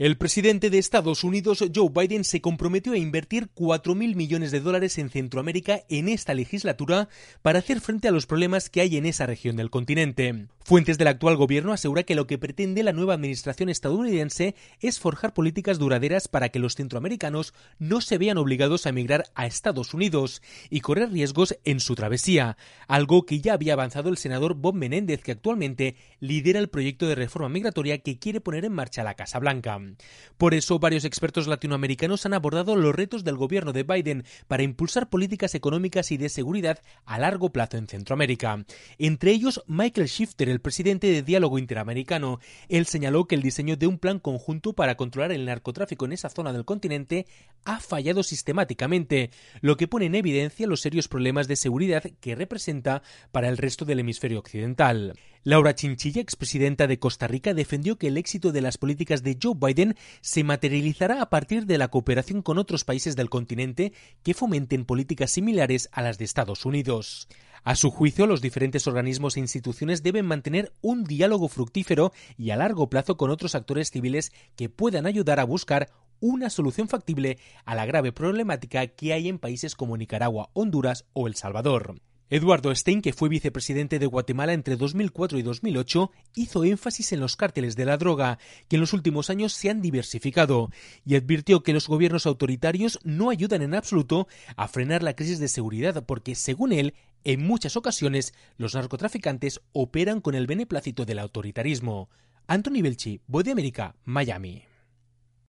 El presidente de Estados Unidos, Joe Biden, se comprometió a invertir $4.000 millones en Centroamérica en esta legislatura para hacer frente a los problemas que hay en esa región del continente. Fuentes del actual gobierno aseguran que lo que pretende la nueva administración estadounidense es forjar políticas duraderas para que los centroamericanos no se vean obligados a emigrar a Estados Unidos y correr riesgos en su travesía, algo que ya había avanzado el senador Bob Menéndez, que actualmente lidera el proyecto de reforma migratoria que quiere poner en marcha la Casa Blanca. Por eso, varios expertos latinoamericanos han abordado los retos del gobierno de Biden para impulsar políticas económicas y de seguridad a largo plazo en Centroamérica. Entre ellos, Michael Shifter, el presidente de Diálogo Interamericano. Él señaló que el diseño de un plan conjunto para controlar el narcotráfico en esa zona del continente ha fallado sistemáticamente, lo que pone en evidencia los serios problemas de seguridad que representa para el resto del hemisferio occidental. Laura Chinchilla, expresidenta de Costa Rica, defendió que el éxito de las políticas de Joe Biden se materializará a partir de la cooperación con otros países del continente que fomenten políticas similares a las de Estados Unidos. A su juicio, los diferentes organismos e instituciones deben mantener un diálogo fructífero y a largo plazo con otros actores civiles que puedan ayudar a buscar una solución factible a la grave problemática que hay en países como Nicaragua, Honduras o El Salvador. Eduardo Stein, que fue vicepresidente de Guatemala entre 2004 y 2008, hizo énfasis en los cárteles de la droga, que en los últimos años se han diversificado, y advirtió que los gobiernos autoritarios no ayudan en absoluto a frenar la crisis de seguridad porque, según él, en muchas ocasiones los narcotraficantes operan con el beneplácito del autoritarismo. Anthony Belchi, Voz de América, Miami.